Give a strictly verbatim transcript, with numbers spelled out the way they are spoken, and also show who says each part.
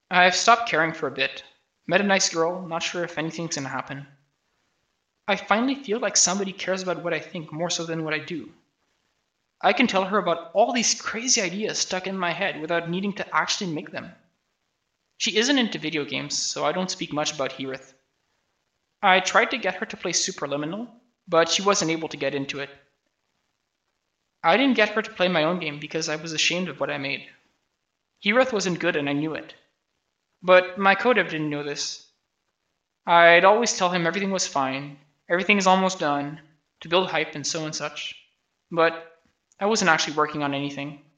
Speaker 1: I've stopped caring for a bit. Met a nice girl, not sure if anything's gonna happen. I finally feel like somebody cares about what I think more so than what I do. I can tell her about all these crazy ideas stuck in my head without needing to actually make them. She isn't into video games, so I don't speak much about Hearth. I tried to get her to play Superliminal, but she wasn't able to get into it. I didn't get her to play my own game because I was ashamed of what I made. Hearth wasn't good and I knew it. But my codev didn't know this. I'd always tell him everything was fine, everything is almost done, to build hype and so and such. But I wasn't actually working on anything.